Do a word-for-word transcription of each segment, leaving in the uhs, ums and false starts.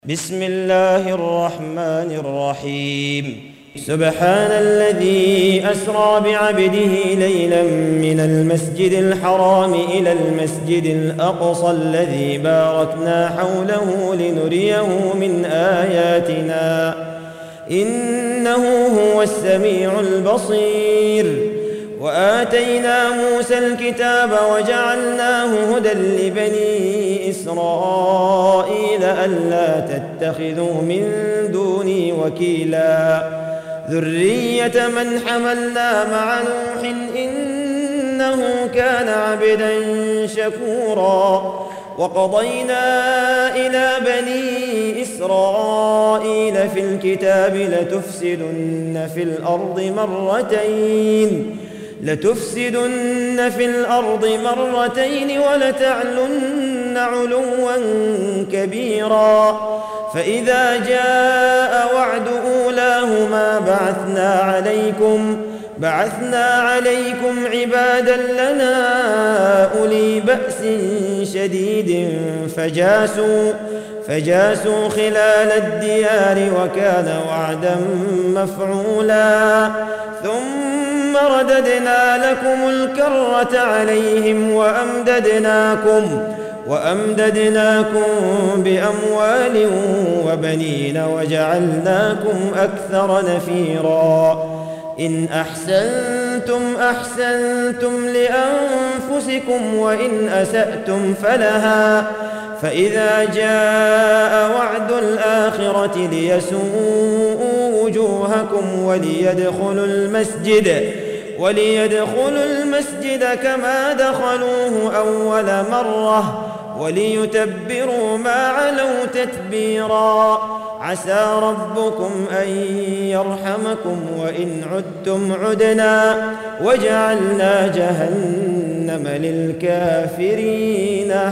بسم الله الرحمن الرحيم. سبحان الذي أسرى بعبده ليلا من المسجد الحرام إلى المسجد الأقصى الذي باركنا حوله لنريه من آياتنا إنه هو السميع البصير. وآتينا موسى الكتاب وجعلناه هدى لبني إسرائيل ألا تتخذوا من دوني وكيلا ذرية من حملنا مع نوح إنه كان عبدا شكورا. وقضينا إلى بني إسرائيل في الكتاب لتفسدن في الأرض مرتين لتفسدن في الأرض مرتين ولتعلن علوا كبيرا. فإذا جاء وعد أولاهما بعثنا عليكم بعثنا عليكم عبادا لنا أولي بأس شديد فجاسوا فجاسوا خلال الديار وكان وعدا مفعولا. ثم رددنا لكم الكرة عليهم وأمددناكم وأمددناكم بأموال وبنين وجعلناكم أكثر نفيرا. إن أحسنتم أحسنتم لأنفسكم وإن أسأتم فلها. فإذا جاء وعد الآخرة ليسوءوا وجوهكم وليدخلوا المسجد وليدخلوا المسجد كما دخلوه أول مرة وليتبروا ما علوا تتبيرا. عسى ربكم أن يرحمكم وإن عدتم عدنا وجعلنا جهنم للكافرين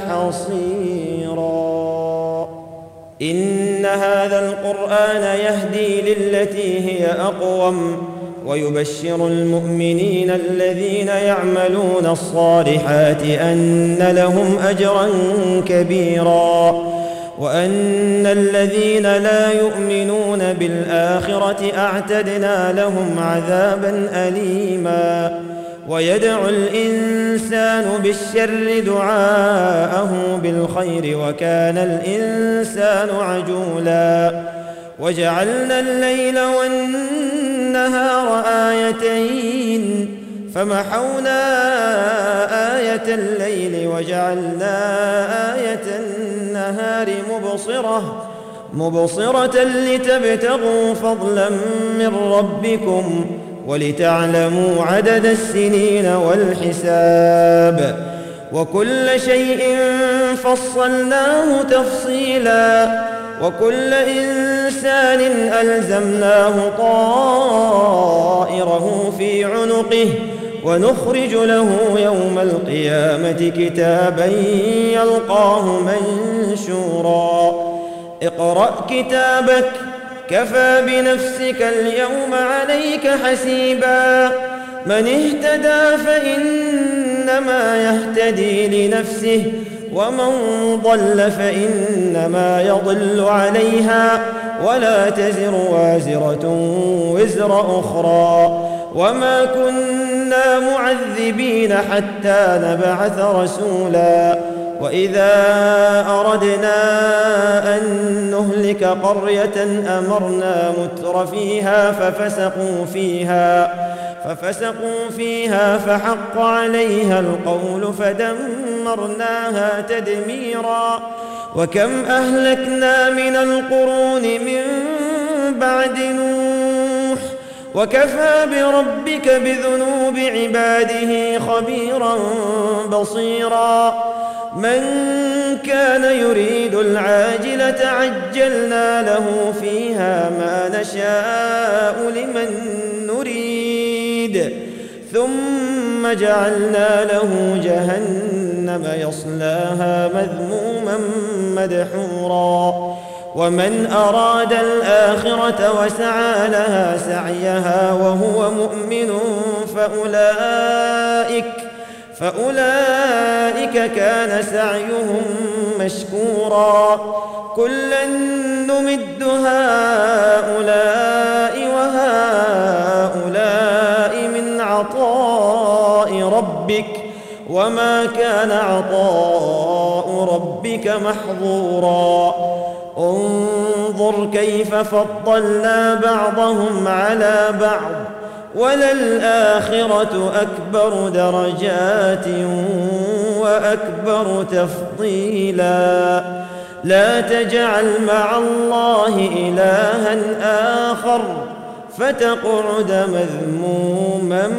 حصيرا. إن هذا القرآن يهدي للتي هي أقوم ويبشر المؤمنين الذين يعملون الصالحات أن لهم أجرا كبيرا وأن الذين لا يؤمنون بالآخرة أعتدنا لهم عذابا أليما. ويدعو الإنسان بالشر دعاءه بالخير وكان الإنسان عجولا. وجعلنا الليل والنهار آيتين فمحونا آية الليل وجعلنا آية النهار مبصرة مبصرة لتبتغوا فضلا من ربكم ولتعلموا عدد السنين والحساب. وكل شيء فصلناه تفصيلا وكل إنسان ألزمناه طائره في عنقه ونخرج له يوم القيامة كتابا يلقاه منشورا. اقرأ كتابك كفى بنفسك اليوم عليك حسيبا. من اهتدى فإنما يهتدي لنفسه ومن ضل فإنما يضل عليها ولا تزر وازرة وزر أخرى. وما كنا معذبين حتى نبعث رسولا. وإذا أردنا أن نهلك قرية أمرنا متر فيها ففسقوا فيها ففسقوا فيها فحق عليها القول فدمرناها تدميرا. وكم أهلكنا من القرون من بعد نوح وكفى بربك بذنوب عباده خبيرا بصيرا. من كان يريد العاجلة عجلنا له فيها ما نشاء لمن نريد ثم جعلنا له جهنم يصلاها مذموما مدحورا. ومن أراد الآخرة وسعى لها سعيها وهو مؤمن فأولئك فأولئك كان سعيهم مشكورا كلا نمد هؤلاء وهؤلاء من عطاء ربك وما كان عطاء ربك محظورا انظر كيف فضلنا بعضهم على بعض وللآخرة أكبر درجات وأكبر تفضيلا لا تجعل مع الله إلها آخر فتقعد مذموما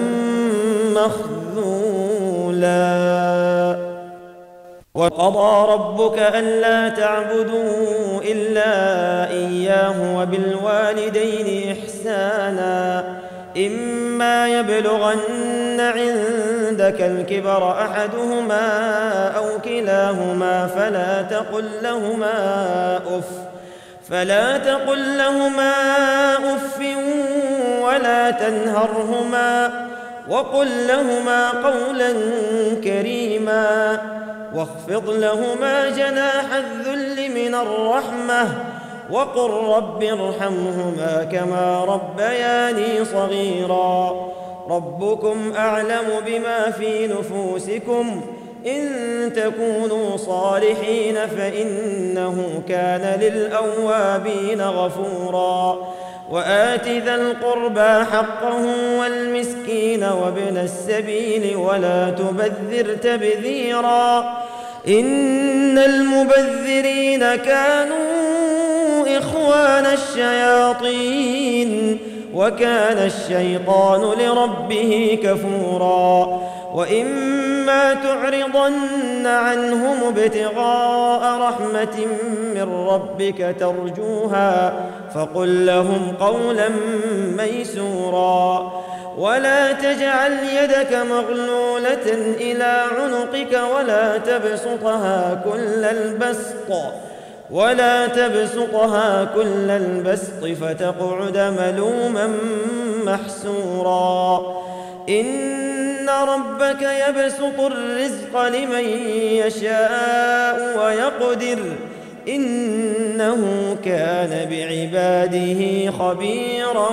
مخذولا وقضى ربك ألا تعبدوا إلا إياه وبالوالدين إحسانا إما يبلغن عندك الكبر أحدهما أو كلاهما فلا تقل لهما أف فلا تقل لهما أف ولا تنهرهما وقل لهما قولا كريما واخفض لهما جناح الذل من الرحمة وقل رب ارحمهما كما ربياني صغيرا ربكم أعلم بما في نفوسكم إن تكونوا صالحين فإنه كان للأوابين غفورا وآت ذا القربى حقه والمسكين وابن السبيل ولا تبذر تبذيرا إن المبذرين كانوا إخوان الشياطين وكان الشيطان لربه كفورا وإما تعرضن عنهم ابتغاء رحمة من ربك ترجوها فقل لهم قولا ميسورا ولا تجعل يدك مغلولة إلى عنقك ولا تبسطها كل البسط ولا تبسطها كل البسط فتقعد ملوما محسورا إن ربك يبسط الرزق لمن يشاء ويقدر إنه كان بعباده خبيرا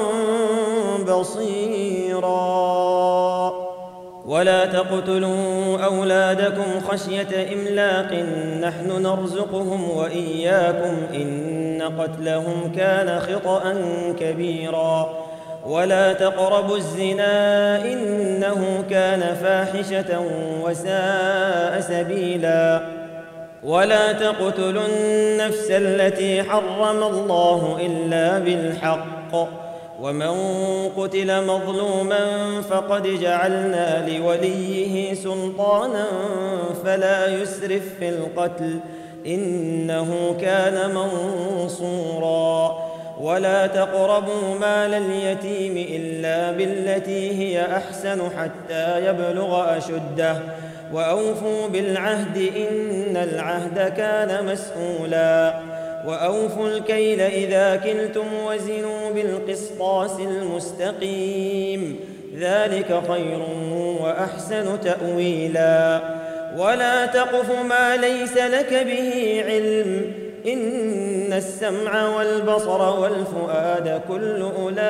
بصيرا ولا تقتلوا أولادكم خشية إملاق نحن نرزقهم وإياكم إن قتلهم كان خطأ كبيرا ولا تقربوا الزنا إنه كان فاحشة وساء سبيلا ولا تقتلوا النفس التي حرم الله إلا بالحق ومن قتل مظلوما فقد جعلنا لوليه سلطانا فلا يسرف في القتل إنه كان منصورا ولا تقربوا مال اليتيم إلا بالتي هي أحسن حتى يبلغ أشده وأوفوا بالعهد إن العهد كان مسؤولا وأوفوا الكيل إذا كلتم وزنوا بالقسطاس المستقيم ذلك خير وأحسن تأويلا ولا تقف ما ليس لك به علم إن السمع والبصر والفؤاد كل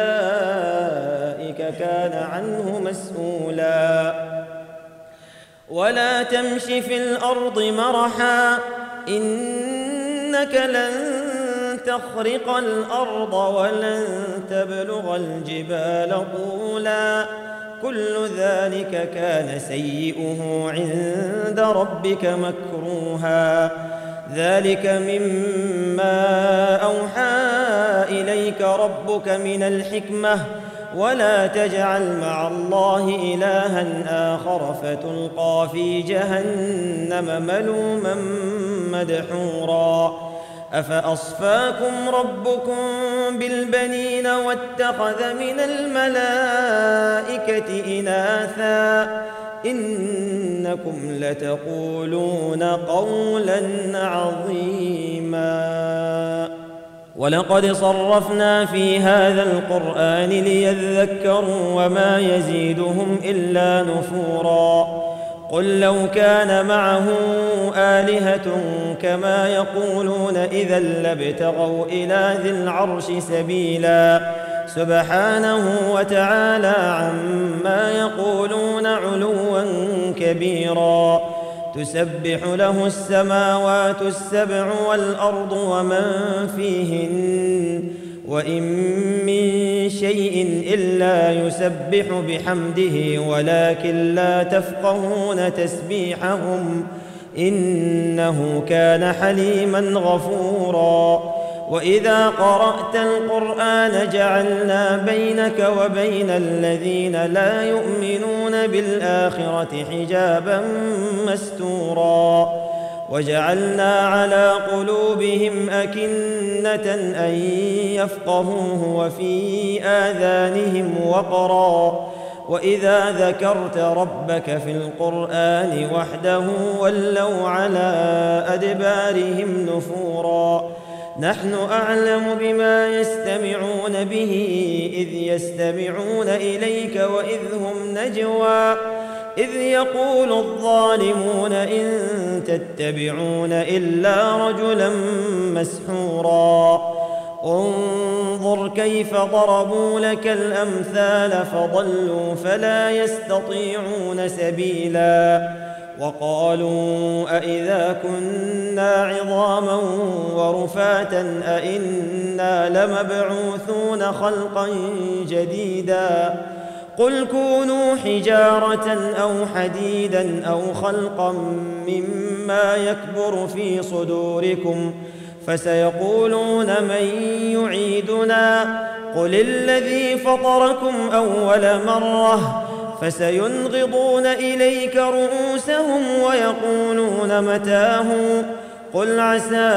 أولئك كان عنه مسؤولا ولا تمش في الأرض مرحا إنك لن تخرق الأرض ولن تبلغ الجبال طولا كل ذلك كان سيئه عند ربك مكروها ذلك مما أوحى إليك ربك من الحكمة ولا تجعل مع الله إلها آخر فتلقى في جهنم ملوما مدحورا أفأصفاكم ربكم بالبنين واتخذ من الملائكة إناثا إنكم لتقولون قولا عظيما ولقد صرفنا في هذا القرآن ليذكروا وما يزيدهم إلا نفورا قل لو كان معه آلهة كما يقولون إذا لابتغوا إلى ذي العرش سبيلا سبحانه وتعالى عما يقولون علوا كبيرا تسبح له السماوات السبع والأرض ومن فيهن وإن من شيء إلا يسبح بحمده ولكن لا تفقهون تسبيحهم إنه كان حليما غفورا وإذا قرأت القرآن جعلنا بينك وبين الذين لا يؤمنون بالآخرة حجابا مستورا وجعلنا على قلوبهم أكنة أن يفقهوه وفي آذانهم وقرا وإذا ذكرت ربك في القرآن وحده ولوا على أدبارهم نفورا نحن أعلم بما يستمعون به إذ يستمعون إليك وإذ هم نجوى إذ يقول الظالمون إن تتبعون إلا رجلا مسحورا انظر كيف ضربوا لك الأمثال فضلوا فلا يستطيعون سبيلا وقالوا أإذا كنا عظاما ورفاتا أإنا لمبعوثون خلقا جديدا قل كونوا حجارة أو حديدا أو خلقا مما يكبر في صدوركم فسيقولون من يعيدنا قل الذي فطركم أول مرة فسينغضون إليك رؤوسهم ويقولون متاه قل عسى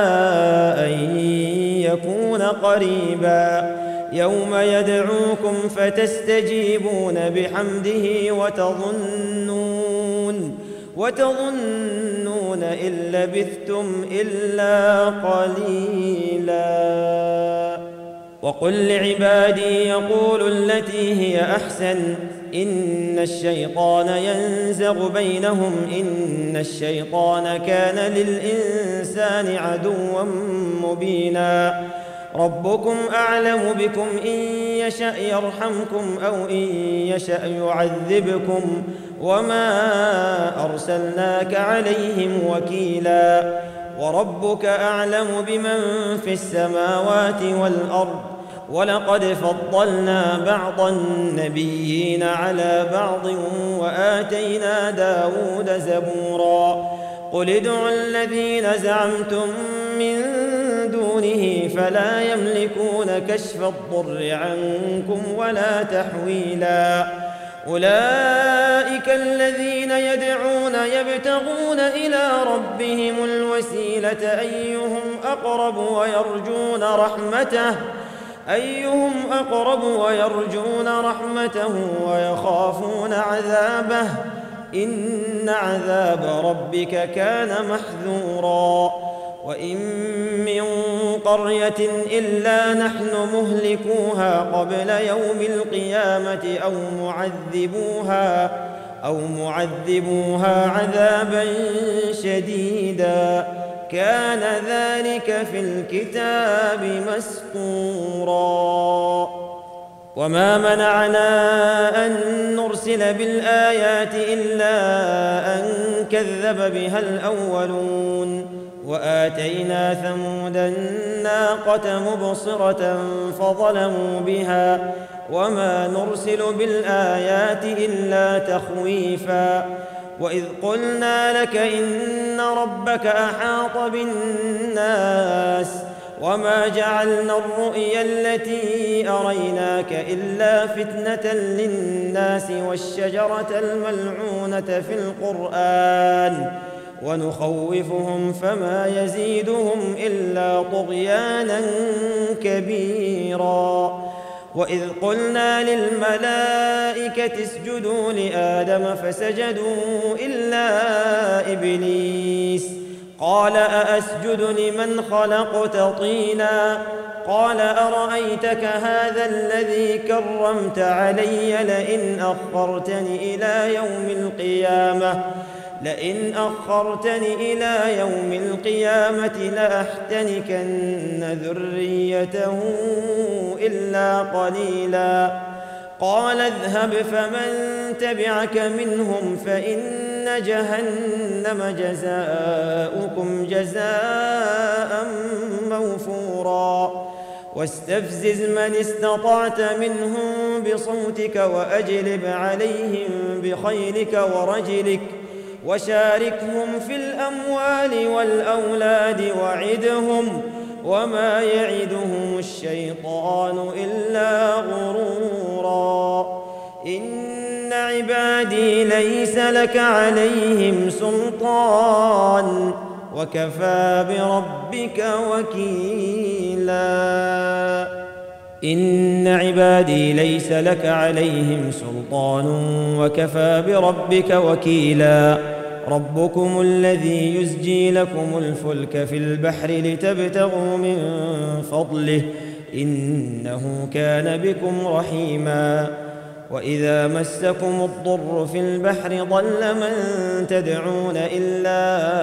أن يكون قريبا يوم يدعوكم فتستجيبون بحمده وتظنون وتظنون إن لبثتم إلا قليلا وقل لعبادي يقولوا التي هي أحسن إن الشيطان ينزغ بينهم إن الشيطان كان للإنسان عدوا مبينا ربكم أعلم بكم إن يشأ يرحمكم أو إن يشأ يعذبكم وما أرسلناك عليهم وكيلا وربك أعلم بمن في السماوات والأرض ولقد فضلنا بعض النبيين على بعض وآتينا داود زبورا قل ادعوا الذين زعمتم من دونه فلا يملكون كشف الضر عنكم ولا تحويلا أولئك الذين يدعون يبتغون إلى ربهم الوسيلة أيهم أقرب ويرجون رحمته أيهم أقرب ويرجون رحمته ويخافون عذابه إن عذاب ربك كان محذورا وإن من قرية إلا نحن مهلكوها قبل يوم القيامة أو معذبوها أو معذبوها عذابا شديدا كان ذلك في الكتاب مسطورا وما منعنا أن نرسل بالآيات إلا أن كذب بها الأولون وآتينا ثمود الناقة مبصرة فظلموا بها وما نرسل بالآيات إلا تخويفا وإذ قلنا لك إن ربك أحاط بالناس وما جعلنا الرؤيا التي أريناك إلا فتنة للناس والشجرة الملعونة في القرآن ونخوفهم فما يزيدهم إلا طغيانا كبيرا وإذ قلنا للملائكة اسجدوا لآدم فسجدوا إلا إبليس قال أأسجد لمن خلقت طينا قال أرأيتك هذا الذي كرمت علي لئن أخرتني إلى يوم القيامة لئن أخرتني إلى يوم القيامة لأحتنكن ذريته إلا قليلا قال اذهب فمن تبعك منهم فإن جهنم جزاؤكم جزاء موفورا واستفزز من استطعت منهم بصوتك وأجلب عليهم بخيلك ورجلك وشاركهم في الأموال والأولاد وعدهم وما يعدهم الشيطان إلا غرورا إن عبادي ليس لك عليهم سلطان وكفى بربك وكيلا إن عبادي ليس لك عليهم سلطان وكفى بربك وكيلا ربكم الذي يزجي لكم الفلك في البحر لتبتغوا من فضله إنه كان بكم رحيما وإذا مسكم الضر في البحر ضل من تدعون إلا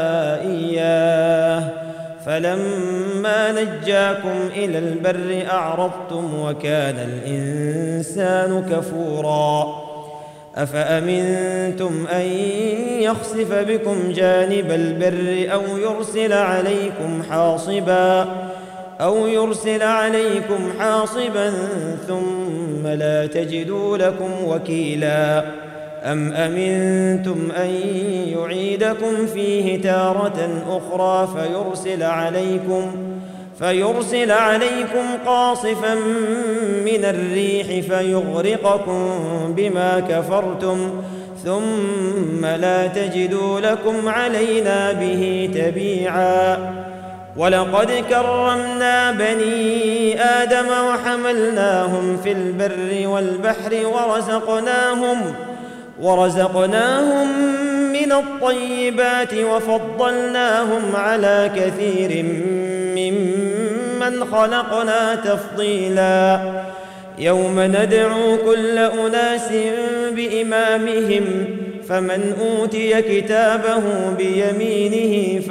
إياه فلما نجاكم إلى البر أعرضتم وكان الإنسان كفورا أفأمنتم أن يخسف بكم جانب البر أو يرسل عليكم حاصبا أو يرسل عليكم حاصبا ثم لا تجدوا لكم وكيلا أم أمنتم أن يعيدكم فيه تارة أخرى فيرسل عليكم فيرسل عليكم قاصفا من الريح فيغرقكم بما كفرتم ثم لا تجدوا لكم علينا به تبيعا ولقد كرمنا بني آدم وحملناهم في البر والبحر ورزقناهم ورزقناهم من الطيبات وفضلناهم على كثير ممن خلقنا تفضيلا يوم ندعو كل أناس بإمامهم فمن أوتي كتابه بيمينه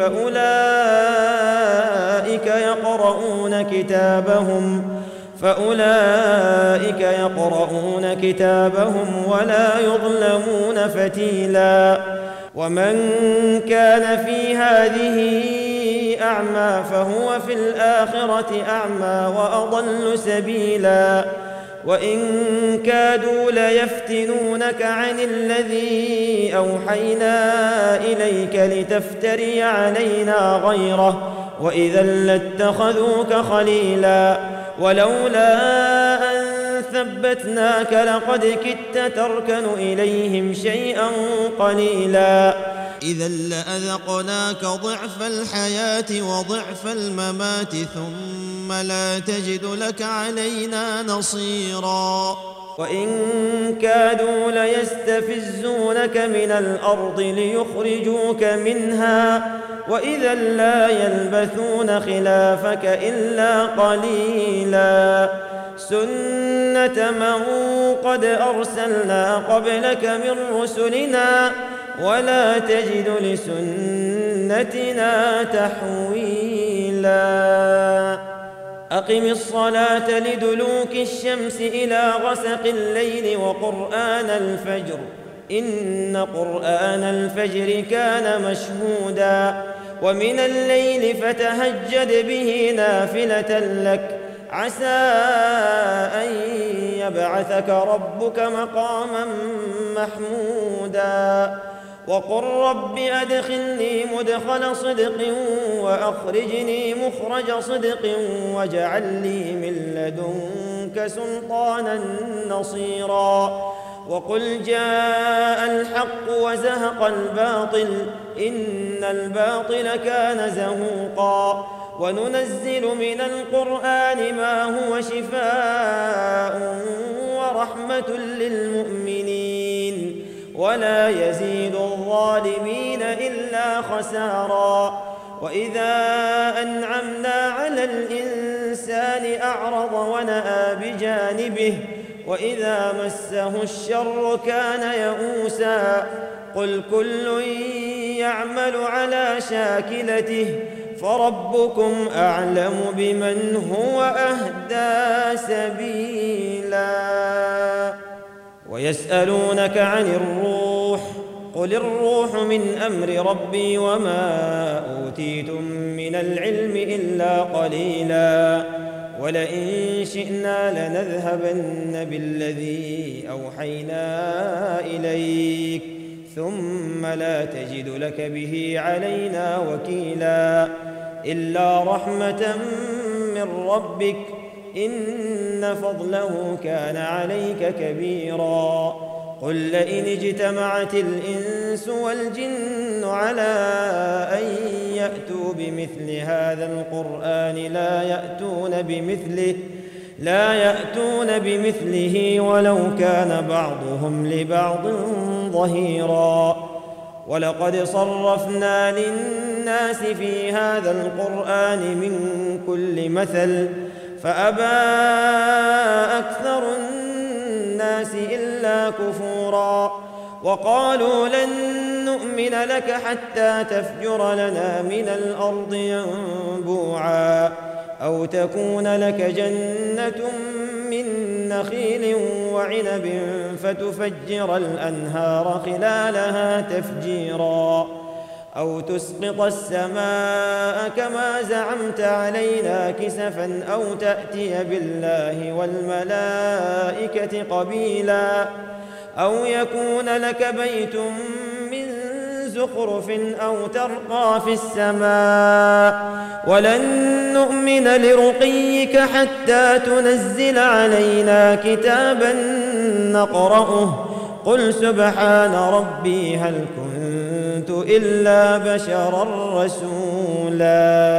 فأولئك يقرؤون كتابهم فأولئك يقرؤون كتابهم ولا يظلمون فتيلا ومن كان في هذه أعمى فهو في الآخرة أعمى وأضل سبيلا وإن كادوا ليفتنونك عن الذي أوحينا إليك لتفتري علينا غيره وإذا لاتخذوك خليلا ولولا أن ثبتناك لقد كدت تركن إليهم شيئا قليلا إذا لأذقناك ضعف الحياة وضعف الممات ثم لا تجد لك علينا نصيرا وإن كادوا ليستفزونك من الأرض ليخرجوك منها وإذا لا يلبثون خلافك إلا قليلا سنة من قد أرسلنا قبلك من رسلنا ولا تجد لسنتنا تحويلا أقم الصلاة لدلوك الشمس إلى غسق الليل وقرآن الفجر إن قرآن الفجر كان مشهودا ومن الليل فتهجد به نافلة لك عسى أن يبعثك ربك مقاما محمودا وقل رب أدخلني مدخل صدق وأخرجني مخرج صدق واجعل لي من لدنك سلطانا نصيرا وقل جاء الحق وزهق الباطل إن الباطل كان زهوقا وننزل من القرآن ما هو شفاء ورحمة للمؤمنين ولا يزيد الظالمين إلا خسارا وإذا أنعمنا على الإنسان أعرض ونأى بجانبه وإذا مسه الشر كان يئوسا قل كل يعمل على شاكلته فربكم أعلم بمن هو أهدى سبيلا ويسألونك عن الروح قل الروح من أمر ربي وما أوتيتم من العلم إلا قليلا ولئن شئنا لنذهبن بالذي أوحينا إليك ثم لا تجد لك به علينا وكيلا إلا رحمة من ربك إن فضله كان عليك كبيرا قل لئن اجتمعت الإنس والجن على أن يأتوا بمثل هذا القرآن لا يأتون بمثله لا يأتون بمثله ولو كان بعضهم لبعض ظهيرا ولقد صرفنا للناس في هذا القرآن من كل مثل فأبى أكثر الناس إلا كفورا وقالوا لن نؤمن لك حتى تفجر لنا من الأرض ينبوعا أو تكون لك جنة من نخيل وعنب فتفجر الأنهار خلالها تفجيرا أو تسقط السماء كما زعمت علينا كسفا أو تأتي بالله والملائكة قبيلا أو يكون لك بيت من زخرف أو ترقى في السماء ولن نؤمن لرقيك حتى تنزل علينا كتابا نقرأه قل سبحان ربي هل كنت إلا بشرا رسولا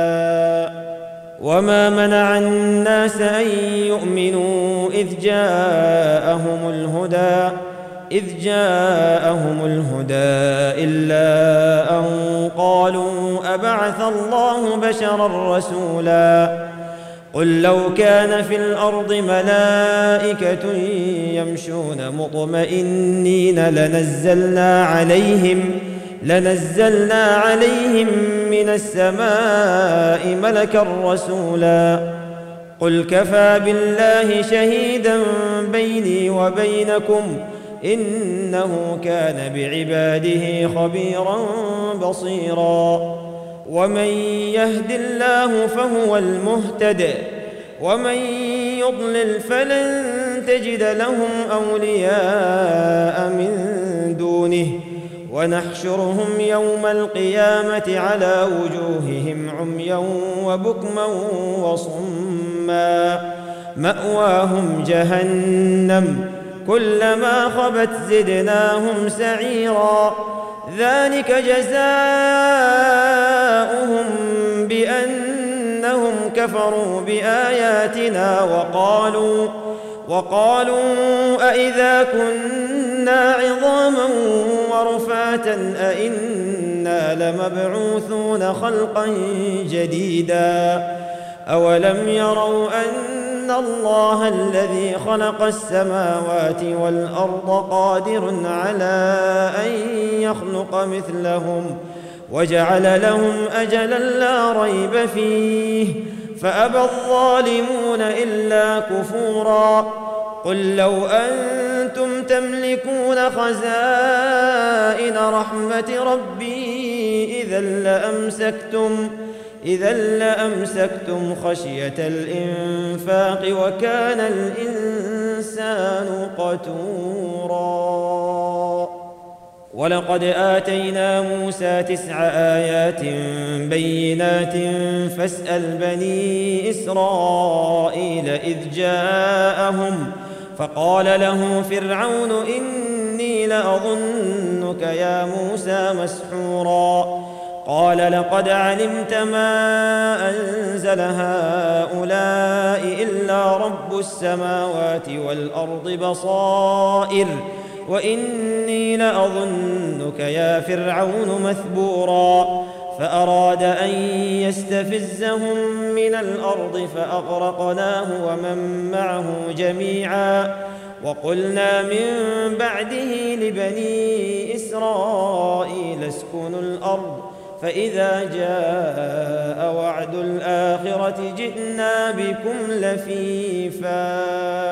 وما منع الناس أن يؤمنوا إذ جاءهم الهدى إذ جاءهم الهدى إلا أن قالوا أبعث الله بشرا رسولا قل لو كان في الأرض ملائكة يمشون مطمئنين لنزلنا عليهم لنزلنا عليهم من السماء ملكا رسولا قل كفى بالله شهيدا بيني وبينكم إنه كان بعباده خبيرا بصيرا ومن يهد الله فهو المهتد ومن يضلل فلن تجد لهم أولياء من دونه ونحشرهم يوم القيامة على وجوههم عميا وبكما وصما مأواهم جهنم كلما خبت زدناهم سعيرا ذلك جزاؤهم بأنهم كفروا بآياتنا وقالوا وقالوا أئذا كنا عظاما ورفاتا أئنا لمبعوثون خلقا جديدا أولم يروا أن الله الذي خلق السماوات والأرض قادر على أن يخلق مثلهم وجعل لهم أجلا لا ريب فيه فأبى الظالمون إلا كفورا قل لو أنتم تملكون خزائن رحمة ربي إذا لأمسكتم إذا لأمسكتم خشية الإنفاق وكان الإنسان قتورا ولقد آتينا موسى تسع آيات بينات فاسأل بني إسرائيل إذ جاءهم فقال له فرعون إني لأظنك يا موسى مسحورا قال لقد علمت ما أنزل هؤلاء إلا رب السماوات والأرض بصائر وإني لأظنك يا فرعون مثبورا فأراد أن يستفزهم من الأرض فأغرقناه ومن معه جميعا. وقلنا من بعده لبني إسرائيل اسكنوا الأرض فإذا جاء وعد الآخرة جئنا بكم لفيفا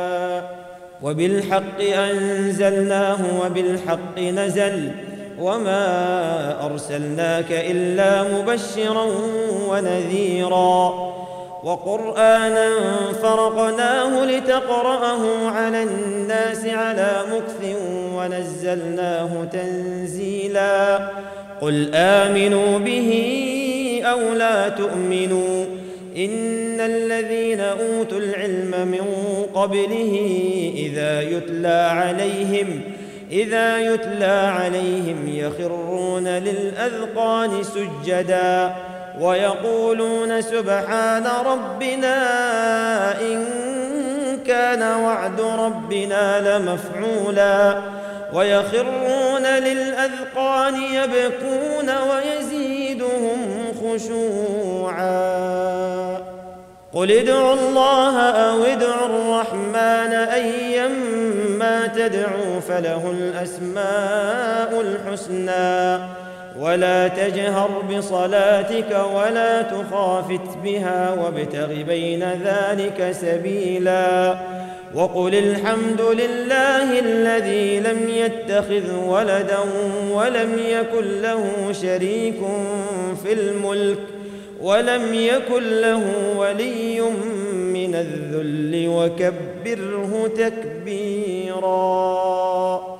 وبالحق أنزلناه وبالحق نزل وما أرسلناك إلا مبشرا ونذيرا وقرآنا فرقناه لتقرأه على الناس على مكث ونزلناه تنزيلا. قل آمنوا به أو لا تؤمنوا إن الذين أوتوا العلم من قبله إذا يتلى عليهم إذا يتلى عليهم يخرون للأذقان سجدا ويقولون سبحان ربنا إن كان وعد ربنا لمفعولا ويخرون للأذقان يبكون ويزيدهم خشوعا. قل ادعوا الله أو ادعوا الرحمن أيما تدعوا فله الأسماء الحسنى ولا تجهر بصلاتك ولا تخافت بها وابتغ بين ذلك سبيلا. وقل الحمد لله الذي لم يتخذ ولدا ولم يكن له شريك في الملك ولم يكن له ولي من الذل وكبره تكبيرا.